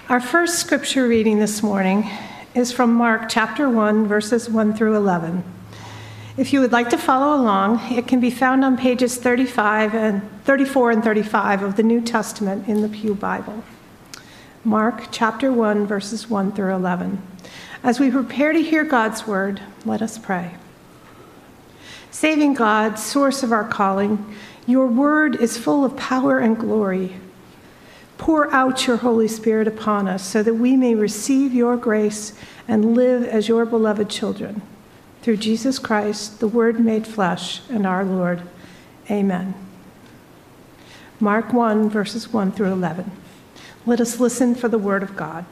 Our first scripture reading this morning is from Mark chapter 1, verses 1 through 11. If you would like to follow along, it can be found on pages 34 and 35 of the New Testament in the Pew Bible. Mark chapter 1, verses 1 through 11. As we prepare to hear God's word, let us pray. Saving God, source of our calling, your word is full of power and glory. Pour out your Holy Spirit upon us so that we may receive your grace and live as your beloved children. Through Jesus Christ, the Word made flesh, and our Lord. Amen. Mark 1, verses 1 through 11. Let us listen for the Word of God.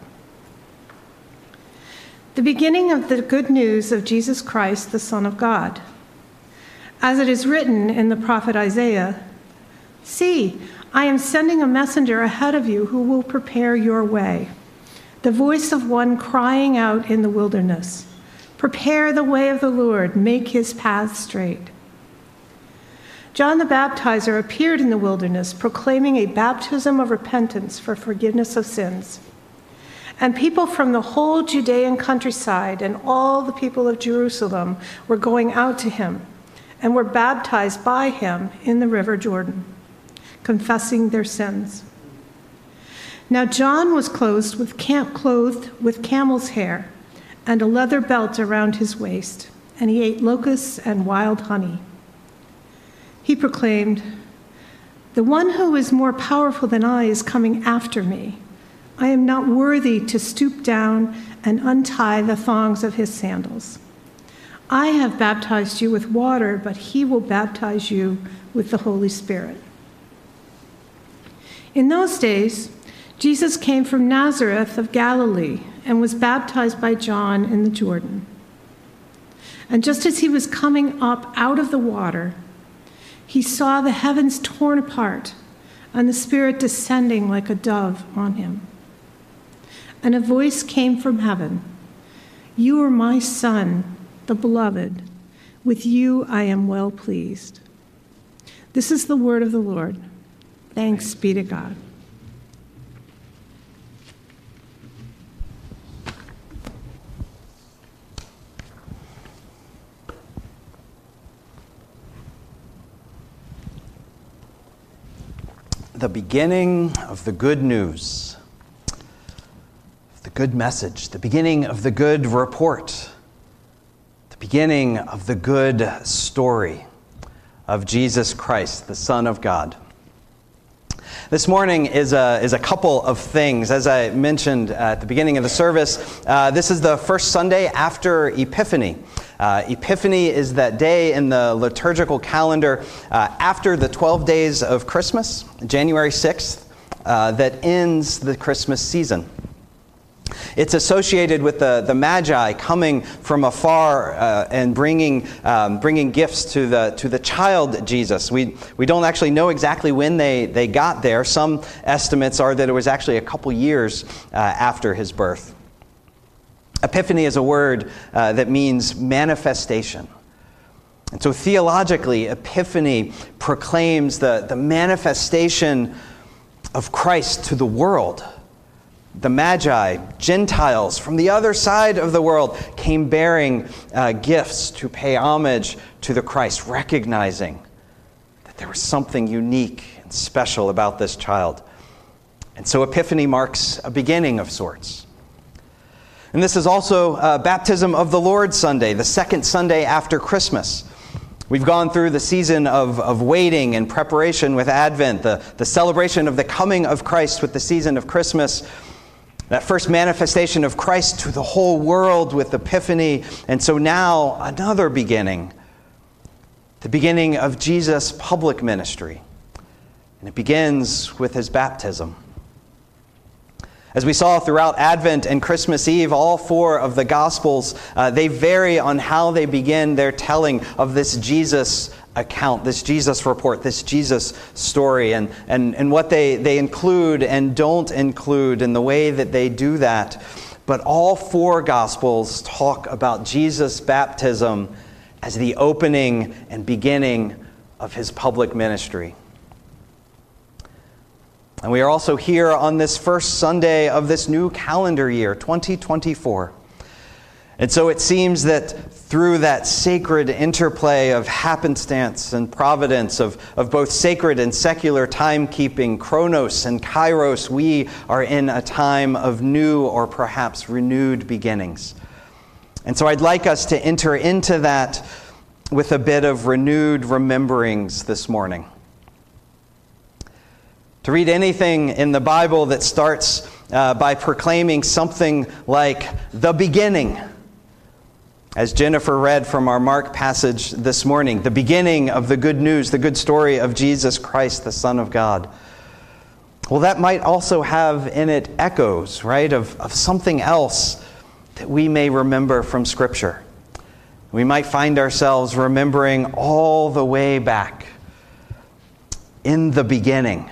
The beginning of the good news of Jesus Christ, the Son of God. As it is written in the prophet Isaiah, "See, I am sending a messenger ahead of you who will prepare your way. The voice of one crying out in the wilderness, prepare the way of the Lord, make his path straight." John the Baptizer appeared in the wilderness, proclaiming a baptism of repentance for forgiveness of sins. And people from the whole Judean countryside and all the people of Jerusalem were going out to him and were baptized by him in the river Jordan, confessing their sins. Now John was clothed with camel's hair and a leather belt around his waist, and he ate locusts and wild honey. He proclaimed, "The one who is more powerful than I is coming after me. I am not worthy to stoop down and untie the thongs of his sandals. I have baptized you with water, but he will baptize you with the Holy Spirit." In those days, Jesus came from Nazareth of Galilee and was baptized by John in the Jordan. And just as he was coming up out of the water, he saw the heavens torn apart and the Spirit descending like a dove on him. And a voice came from heaven, "You are my Son, the Beloved. With you I am well pleased." This is the word of the Lord. Thanks be to God. The beginning of the good news, the good message, the beginning of the good report, the beginning of the good story of Jesus Christ, the Son of God. This morning is a couple of things. As I mentioned at the beginning of the service, this is the first Sunday after Epiphany. Epiphany is that day in the liturgical calendar after the 12 days of Christmas, January 6th, that ends the Christmas season. It's associated with the Magi coming from afar and bringing gifts to the child Jesus. We don't actually know exactly when they got there. Some estimates are that it was actually a couple years after his birth. Epiphany is a word that means manifestation. And so theologically, Epiphany proclaims the manifestation of Christ to the world. The Magi, Gentiles from the other side of the world, came bearing gifts to pay homage to the Christ, recognizing that there was something unique and special about this child. And so Epiphany marks a beginning of sorts. And this is also Baptism of the Lord Sunday, the second Sunday after Christmas. We've gone through the season of waiting and preparation with Advent, the celebration of the coming of Christ with the season of Christmas, that first manifestation of Christ to the whole world with Epiphany, and so now another beginning, the beginning of Jesus' public ministry. And it begins with his baptism. As we saw throughout Advent and Christmas Eve, all four of the Gospels, they vary on how they begin their telling of this Jesus account, this Jesus report, this Jesus story, and what they include and don't include in the way that they do that. But all four Gospels talk about Jesus' baptism as the opening and beginning of his public ministry. And we are also here on this first Sunday of this new calendar year, 2024. And so it seems that through that sacred interplay of happenstance and providence, of both sacred and secular timekeeping, chronos and kairos, we are in a time of new or perhaps renewed beginnings. And so I'd like us to enter into that with a bit of renewed rememberings this morning. To read anything in the Bible that starts by proclaiming something like the beginning, as Jennifer read from our Mark passage this morning, the beginning of the good news, the good story of Jesus Christ, the Son of God. Well, that might also have in it echoes, right, of something else that we may remember from Scripture. We might find ourselves remembering all the way back in the beginning.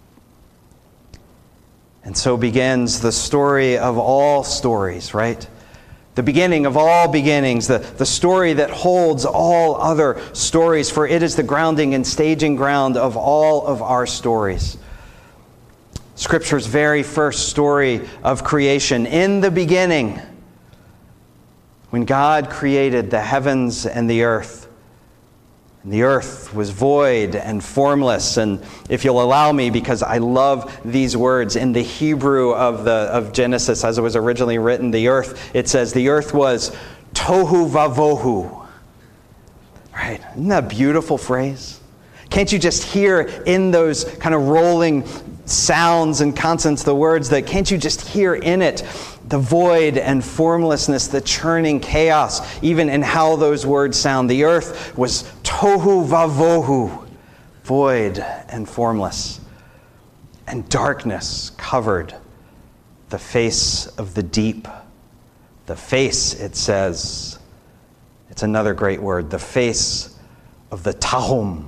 And so begins the story of all stories, right? The beginning of all beginnings, the story that holds all other stories, for it is the grounding and staging ground of all of our stories. Scripture's very first story of creation, in the beginning, when God created the heavens and the earth. And the earth was void and formless. And if you'll allow me, because I love these words, in the Hebrew of Genesis as it was originally written, the earth, it says the earth was tohu vavohu. Right? Isn't that a beautiful phrase? Can't you just hear in those kind of rolling sounds and consonants, the words that, can't you just hear in it the void and formlessness, the churning chaos, even in how those words sound? The earth was tohu vavohu, void and formless, and darkness covered the face of the deep. The face, it says, it's another great word, the face of the tahom.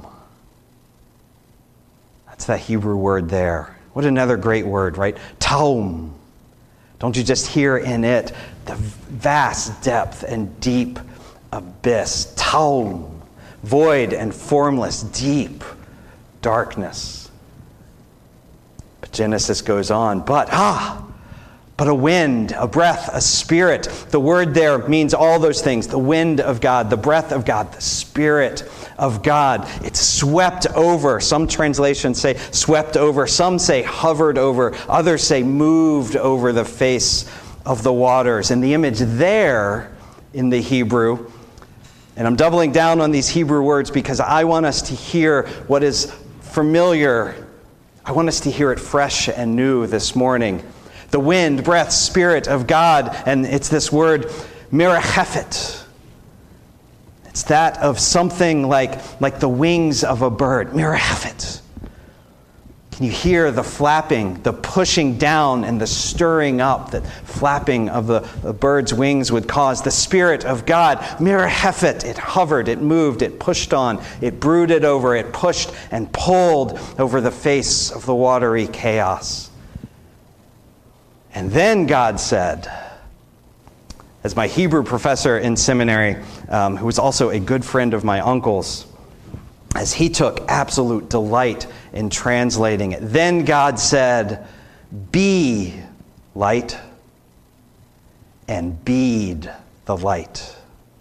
That's that Hebrew word there. What another great word, right? Tahom. Don't you just hear in it the vast depth and deep abyss? Tahom. Void and formless, deep darkness. But Genesis goes on, but a wind, a breath, a spirit. The word there means all those things. The wind of God, the breath of God, the Spirit of God. It's swept over. Some translations say swept over. Some say hovered over. Others say moved over the face of the waters. And the image there in the Hebrew, and I'm doubling down on these Hebrew words because I want us to hear what is familiar. I want us to hear it fresh and new this morning. The wind, breath, Spirit of God, and it's this word, mirachefet. It's that of something like the wings of a bird, mirachefet. Can you hear the flapping, the pushing down, and the stirring up that flapping of the bird's wings would cause? The Spirit of God, mirachefet. It hovered, it moved, it pushed on, it brooded over, it pushed and pulled over the face of the watery chaos. And then God said, as my Hebrew professor in seminary, who was also a good friend of my uncle's, as he took absolute delight in translating it, then God said, be light, and bead the light.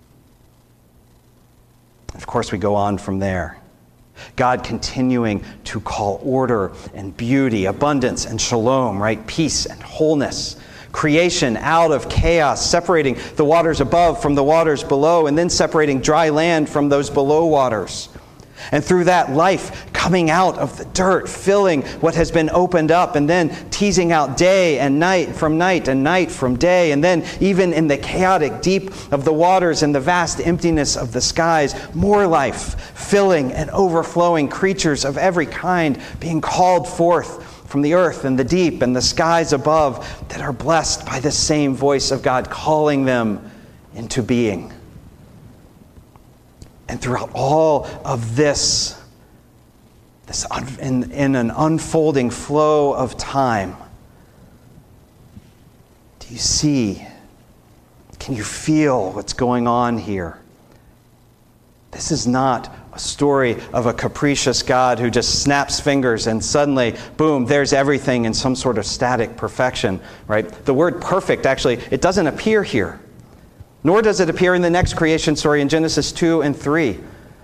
Of course, we go on from there. God continuing to call order and beauty, abundance and shalom, right? Peace and wholeness. Creation out of chaos, separating the waters above from the waters below, and then separating dry land from those below waters. And through that, life coming out of the dirt, filling what has been opened up, and then teasing out day and night from night and night from day. And then even in the chaotic deep of the waters and the vast emptiness of the skies, more life, filling and overflowing, creatures of every kind being called forth from the earth and the deep and the skies above that are blessed by the same voice of God calling them into being. And throughout all of this in an unfolding flow of time, do you see, can you feel what's going on here? This is not a story of a capricious God who just snaps fingers and suddenly, boom, there's everything in some sort of static perfection, right? The word perfect, actually, it doesn't appear here. Nor does it appear in the next creation story in Genesis 2 and 3.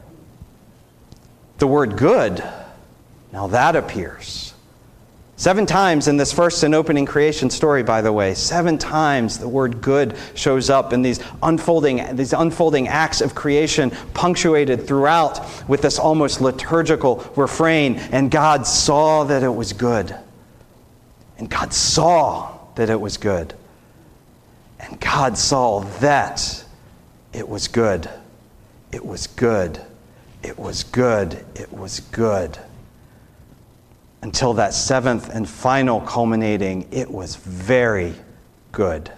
The word good, now that appears. 7 times in this first and opening creation story, by the way. 7 times the word good shows up in these unfolding acts of creation, punctuated throughout with this almost liturgical refrain. And God saw that it was good. And God saw that it was good. And God saw that it was good. It was good. It was good. It was good. Until that 7th and final culminating, it was very good.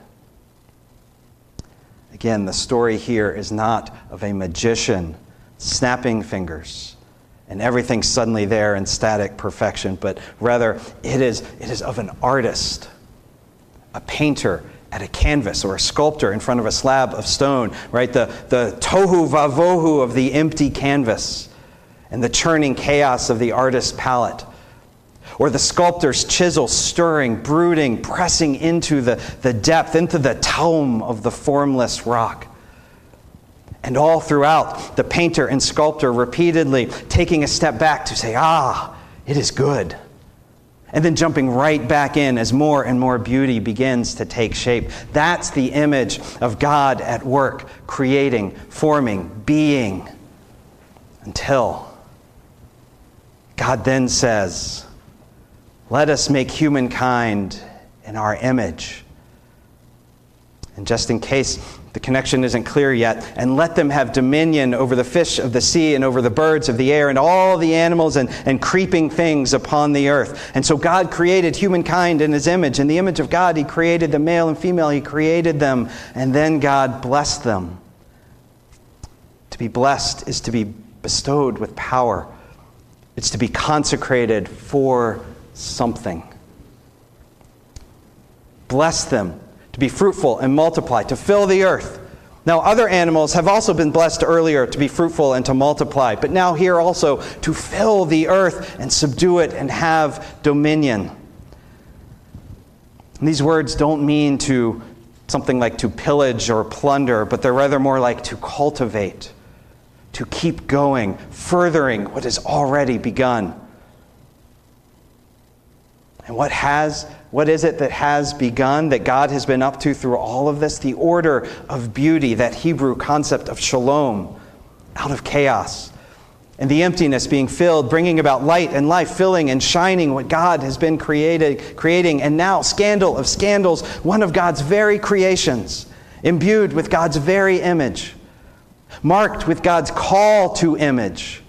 Again, the story here is not of a magician snapping fingers and everything suddenly there in static perfection, but rather it is of an artist, a painter at a canvas, or a sculptor in front of a slab of stone, right? The tohu vavohu of the empty canvas and the churning chaos of the artist's palette. Or the sculptor's chisel stirring, brooding, pressing into the depth, into the tome of the formless rock. And all throughout, the painter and sculptor repeatedly taking a step back to say, it is good. And then jumping right back in as more and more beauty begins to take shape. That's the image of God at work, creating, forming, being. Until God then says, let us make humankind in our image. And just in case the connection isn't clear yet, and let them have dominion over the fish of the sea and over the birds of the air and all the animals and creeping things upon the earth. And so God created humankind in his image. In the image of God, he created the male and female. He created them, and then God blessed them. To be blessed is to be bestowed with power. It's to be consecrated for something. Bless them to be fruitful and multiply, to fill the earth. Now, other animals have also been blessed earlier to be fruitful and to multiply, but now here also to fill the earth and subdue it and have dominion. And these words don't mean to something like to pillage or plunder, but they're rather more like to cultivate, to keep going, furthering what has already begun. And what is it that has begun, that God has been up to through all of this? The order of beauty, that Hebrew concept of shalom, out of chaos. And the emptiness being filled, bringing about light and life, filling and shining what God has been creating. And now, scandal of scandals, one of God's very creations, imbued with God's very image, marked with God's call to image,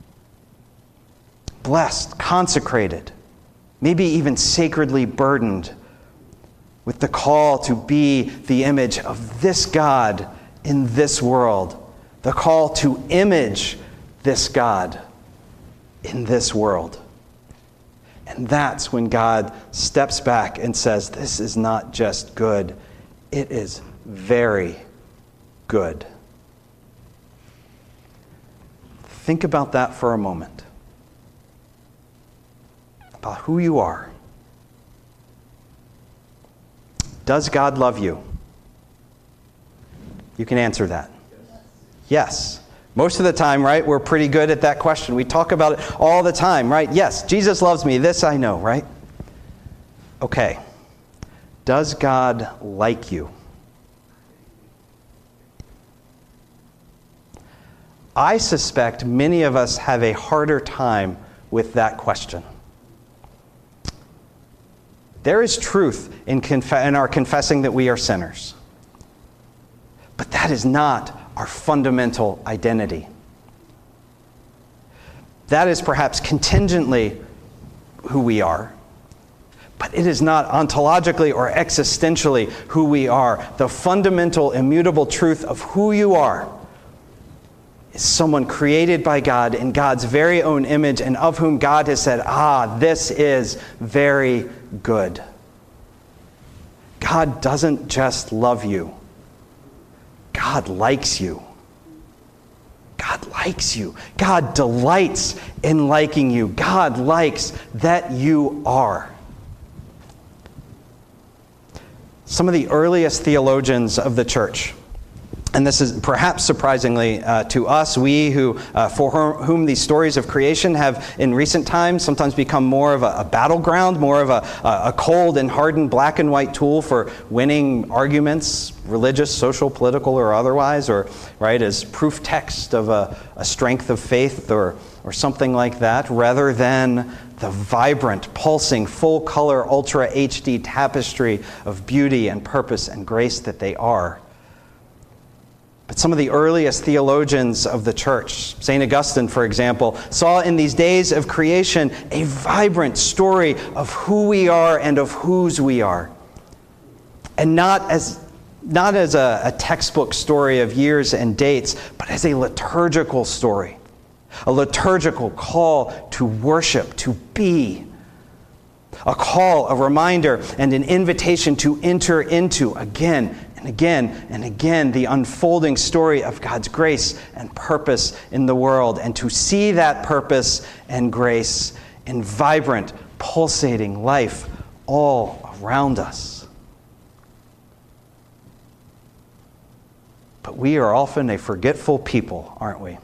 blessed, consecrated, maybe even sacredly burdened with the call to be the image of this God in this world, the call to image this God in this world. And that's when God steps back and says, this is not just good, it is very good. Think about that for a moment. About who you are. Does God love you? You can answer that. Yes. Most of the time, right, we're pretty good at that question. We talk about it all the time, right? Yes, Jesus loves me. This I know, right? Okay. Does God like you? I suspect many of us have a harder time with that question. There is truth in our confessing that we are sinners. But that is not our fundamental identity. That is perhaps contingently who we are, but it is not ontologically or existentially who we are. The fundamental, immutable truth of who you are is someone created by God in God's very own image, and of whom God has said, this is very good. God doesn't just love you. God likes you. God likes you. God delights in liking you. God likes that you are. Some of the earliest theologians of the church, and this is perhaps surprisingly to us, we for whom these stories of creation have in recent times sometimes become more of a battleground, more of a cold and hardened black and white tool for winning arguments, religious, social, political, or otherwise, or right as proof text of a strength of faith or something like that, rather than the vibrant, pulsing, full-color, ultra HD tapestry of beauty and purpose and grace that they are. But some of the earliest theologians of the church, St. Augustine, for example, saw in these days of creation a vibrant story of who we are and of whose we are. And not as a textbook story of years and dates, but as a liturgical story. A liturgical call to worship, to be. A call, a reminder, and an invitation to enter into again and again and again the unfolding story of God's grace and purpose in the world, and to see that purpose and grace in vibrant, pulsating life all around us. But we are often a forgetful people, aren't we?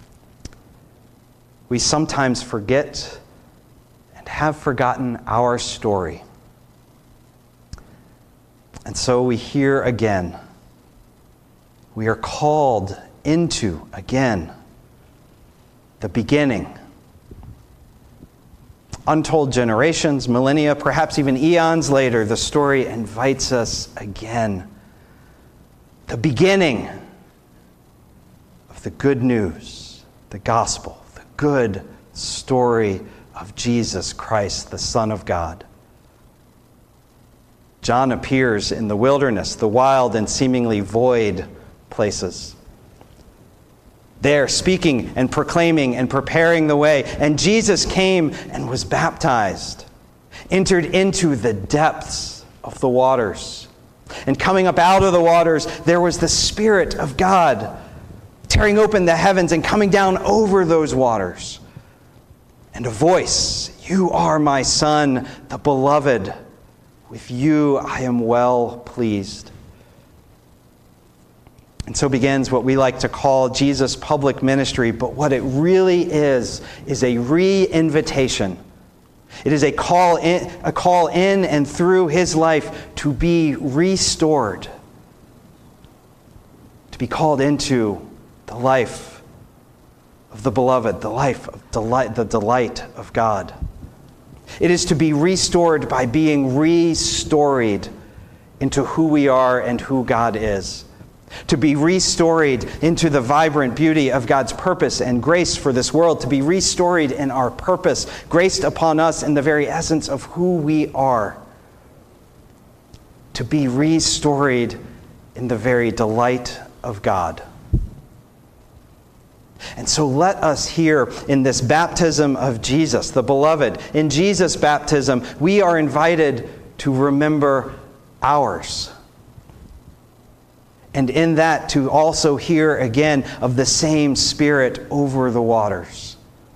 We sometimes forget and have forgotten our story. And so we hear again. We are called into, again, the beginning. Untold generations, millennia, perhaps even eons later, the story invites us again. The beginning of the good news, the gospel. Good story of Jesus Christ, the Son of God. John appears in the wilderness, the wild and seemingly void places. There, speaking and proclaiming and preparing the way. And Jesus came and was baptized, entered into the depths of the waters. And coming up out of the waters, there was the Spirit of God, tearing open the heavens and coming down over those waters. And a voice, "You are my Son, the beloved. With you I am well pleased." And so begins what we like to call Jesus' public ministry, but what it really is a re-invitation. It is a call in and through his life to be restored, to be called into the life of the beloved, the life of delight, the delight of God. It is to be restored by being restored into who we are and who God is. To be restored into the vibrant beauty of God's purpose and grace for this world. To be restored in our purpose, graced upon us in the very essence of who we are. To be restored in the very delight of God. And so let us hear in this baptism of Jesus, the beloved, in Jesus' baptism, we are invited to remember ours. And in that, to also hear again of the same Spirit over the waters.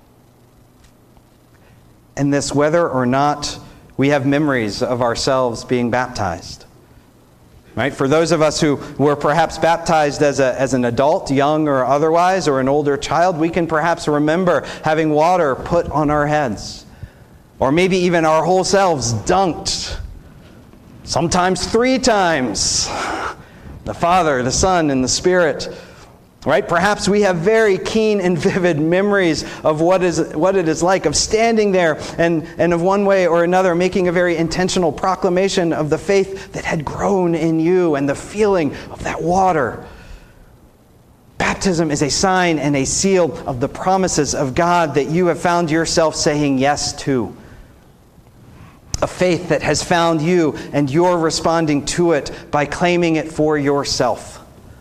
And this, whether or not we have memories of ourselves being baptized. Right? For those of us who were perhaps baptized as an adult, young or otherwise, or an older child, we can perhaps remember having water put on our heads. Or maybe even our whole selves dunked. Sometimes 3 times. The Father, the Son, and the Spirit. Right? Perhaps we have very keen and vivid memories of what it is like of standing there and of one way or another making a very intentional proclamation of the faith that had grown in you and the feeling of that water. Baptism is a sign and a seal of the promises of God that you have found yourself saying yes to. A faith that has found you and you're responding to it by claiming it for yourself.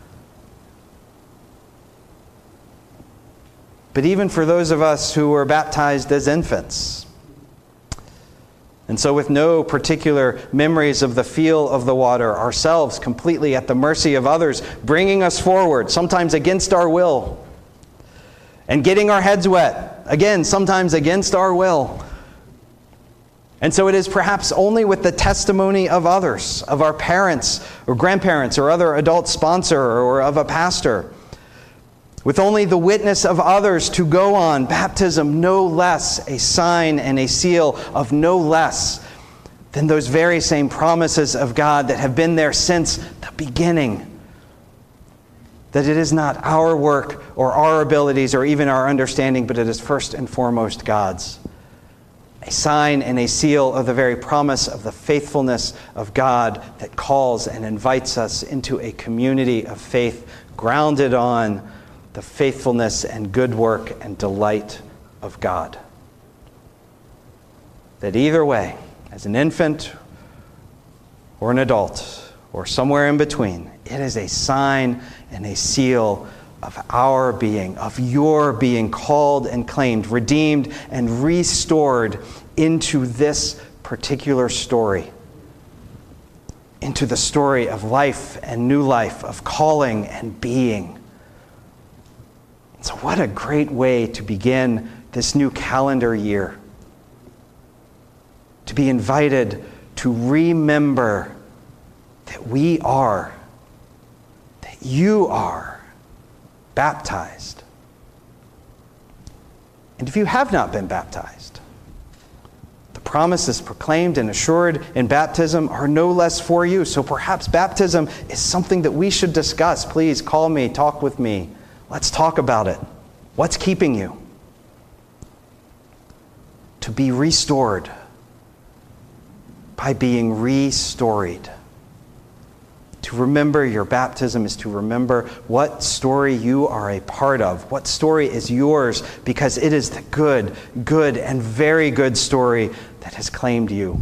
But even for those of us who were baptized as infants, and so with no particular memories of the feel of the water, ourselves completely at the mercy of others, bringing us forward, sometimes against our will, and getting our heads wet, again, sometimes against our will. And so it is perhaps only with the testimony of others, of our parents or grandparents or other adult sponsor or of a pastor, with only the witness of others to go on, baptism no less a sign and a seal of no less than those very same promises of God that have been there since the beginning. That it is not our work or our abilities or even our understanding, but it is first and foremost God's. A sign and a seal of the very promise of the faithfulness of God that calls and invites us into a community of faith grounded on the faithfulness and good work and delight of God. That either way, as an infant or an adult or somewhere in between, it is a sign and a seal of our being, of your being called and claimed, redeemed and restored into this particular story, into the story of life and new life, of calling and being. So what a great way to begin this new calendar year, to be invited to remember that we are, that you are, baptized. And if you have not been baptized, the promises proclaimed and assured in baptism are no less for you. So perhaps baptism is something that we should discuss. Please call me, talk with me. Let's talk about it. What's keeping you? To be restored by being restoried. To remember your baptism is to remember what story you are a part of, what story is yours, because it is the good, and very good story that has claimed you.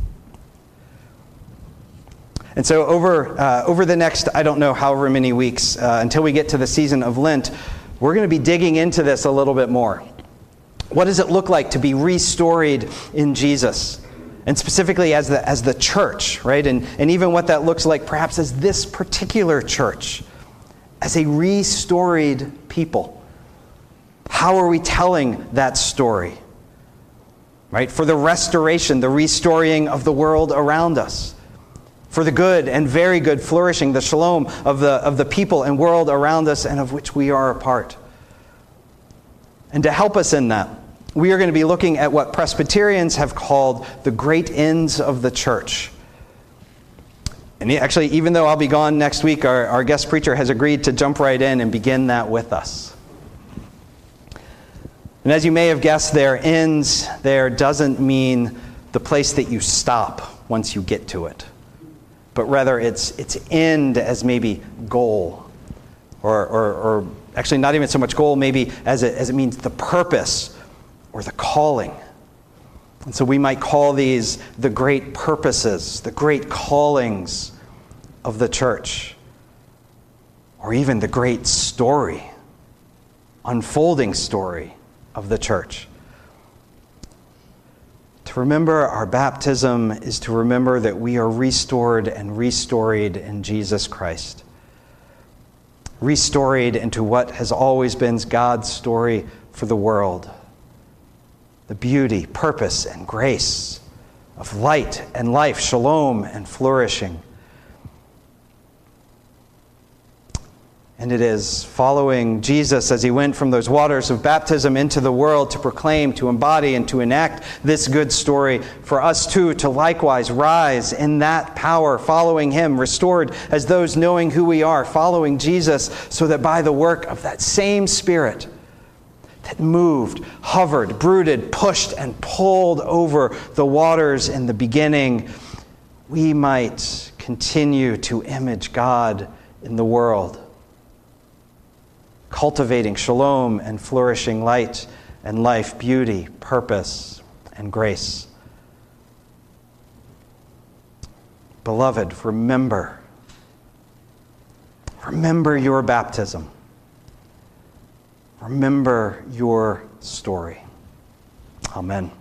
And so over the next, I don't know, however many weeks, until we get to the season of Lent, we're going to be digging into this a little bit more. What does it look like to be restoried in Jesus? And specifically as the church, right? And even what that looks like perhaps as this particular church, as a restoried people. How are we telling that story? Right? For the restoration, the restoring of the world around us. For the good and very good flourishing, the shalom of the people and world around us and of which we are a part. And to help us in that, we are going to be looking at what Presbyterians have called the great ends of the church. And actually, even though I'll be gone next week, our guest preacher has agreed to jump right in and begin that with us. And as you may have guessed, their ends there doesn't mean the place that you stop once you get to it, but rather it's end as maybe goal, or actually not even so much goal, maybe as it means the purpose or the calling. And so we might call these the great purposes, the great callings of the church, or even the great story, unfolding story of the church. To remember our baptism is to remember that we are restored and restoried in Jesus Christ. Restoried into what has always been God's story for the world. The beauty, purpose, and grace of light and life, shalom and flourishing. And it is following Jesus as he went from those waters of baptism into the world to proclaim, to embody, and to enact this good story for us too to likewise rise in that power, following him, restored as those knowing who we are, following Jesus, so that by the work of that same Spirit that moved, hovered, brooded, pushed, and pulled over the waters in the beginning, we might continue to image God in the world, cultivating shalom and flourishing light and life, beauty, purpose, and grace. Beloved, remember your baptism. Remember your story. Amen.